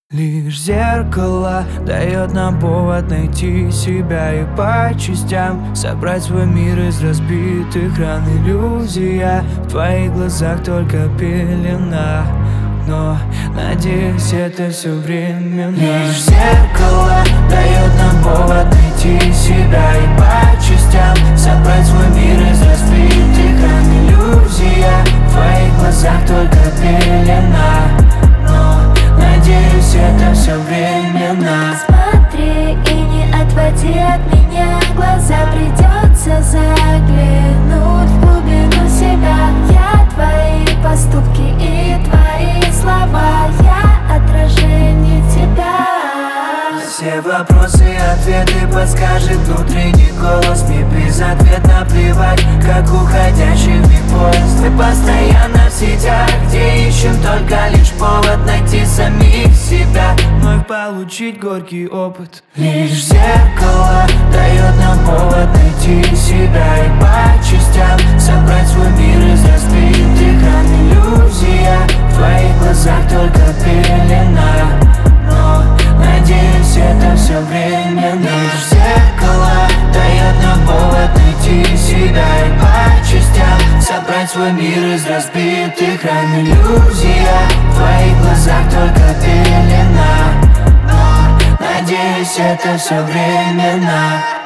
Лишь зеркало дает нам повод найти себя и по частям собрать свой мир из разбитых ран. Иллюзия, в твоих глазах только пелена, но надеюсь, это все временно. Лишь зеркало дает нам повод найти себя и по частям собрать свой мир из разбитых ран. Иллюзия, в твоих глазах только пелена, но надеюсь, это все временно. Смотри и не отводи от меня глаза, придется заглянуть в глубину себя. Я твои поступки и твои слова, я отражение тебя. Все вопросы и ответы подскажет внутренний голос. Мне безответно плевать, как уходящий в миг поезд. Мы постоянно в сетях, где ищем только лишь повод найти самих себя, вновь получить горький опыт. Лишь зеркало дает нам повод найти себя и по частям собрать свой мир из разбитых ран. Иллюзия, в твоих глазах только пелена, но надеюсь, это все временно. Лишь зеркало дает нам повод найти себя и по частям собрать свой мир из разбитых ран. Иллюзия, в твоих глазах только пелена, но надеюсь, это все временно.